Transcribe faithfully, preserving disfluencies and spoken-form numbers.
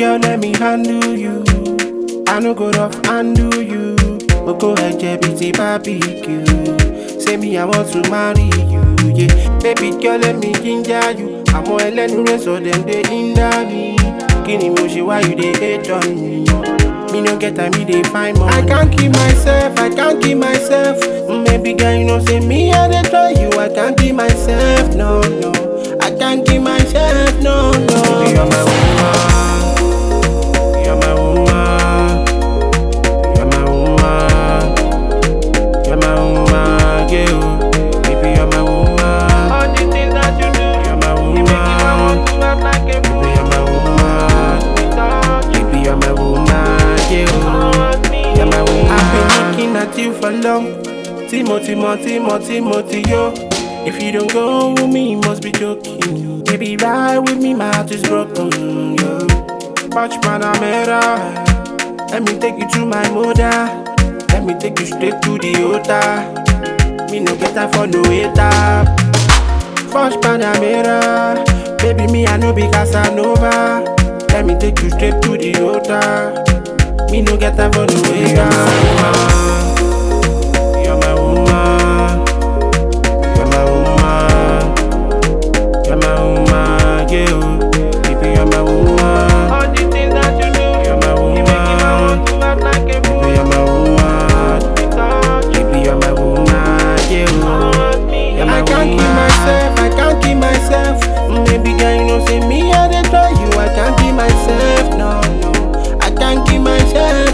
girl, let me handle you. I no go rough handle you. Oko eje biti barbecue. Say me I want to marry you, yeah. Baby girl, let me ginger you. I'm more elenu so them they hinder me. Kini mo she why you they hate on me? Me no get time, me they find money. I can't keep myself, I can't keep myself. Maybe girl, you know say me I they try you. I can't keep myself, no no. I can't keep myself, no no. Baby, you're my woman, you're my woman, you're my woman, you're my woman, yeah. Baby, you're my woman. All the things that you do, you're my woman. You make me want to act like a fool. Baby, you're my woman. Baby, you're my woman, yeah. You're my woman. I've been looking at you for long. Timothy, Timothy, Timothy, yo. If you don't go with me, you must be joking. Baby, ride with me, my heart is broken, yo. Watch Panamera. Let me take you to my mother. Let me take you straight to the altar. Me no get time for no hater. Watch Panamera. Baby, me I know be Casanova. Let me take you straight to the altar. Me no get time for no hater. You're my woman. You're my woman. You're my woman, yeah. Baby, you're my woman. All the things that you do, you're my woman. You make me want to act like a fool. Baby, you're my woman. Baby, you're my woman, yeah. You're my I can't woman. keep myself, I can't keep myself. Maybe girl, you know say me I they try you. I can't keep myself, no no. I can't keep myself.